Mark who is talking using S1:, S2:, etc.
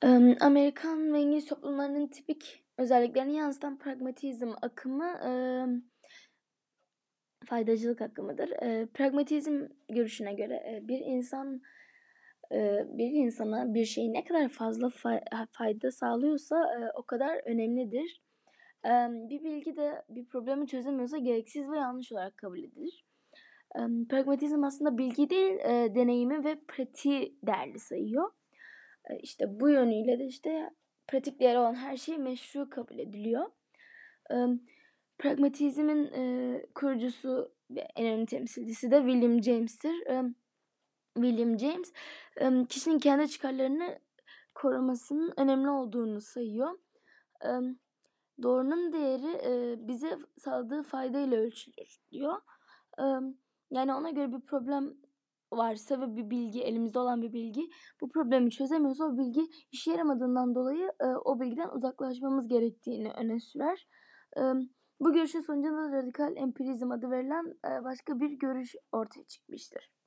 S1: Amerikan ve İngiliz toplumlarının tipik özelliklerini yansıtan pragmatizm akımı, faydacılık akımıdır. Pragmatizm görüşüne göre, bir insana bir şey ne kadar fazla fayda sağlıyorsa, o kadar önemlidir. Bir bilgi de bir problemi çözemiyorsa gereksiz ve yanlış olarak kabul edilir. Pragmatizm aslında bilgi değil, deneyimi ve pratiği değerli sayıyor. İşte, bu yönüyle de, işte, pratik değeri olan her şey meşru kabul ediliyor. Emm, Pragmatizmin, kurucusu ve en önemli temsilcisi de William James'tir. William James, kişinin kendi çıkarlarını korumasının önemli olduğunu sayıyor. Emm, Doğrunun değeri, bize sağladığı faydayla ölçülür diyor. Emm, Yani ona göre bir problem varsa ve bir bilgi, elimizde olan bir bilgi bu problemi çözemiyorsa o bilgi işe yaramadığından dolayı, o bilgiden uzaklaşmamız gerektiğini öne sürer. Bu görüşün sonucunda da radikal empirizm adı verilen, başka bir görüş ortaya çıkmıştır.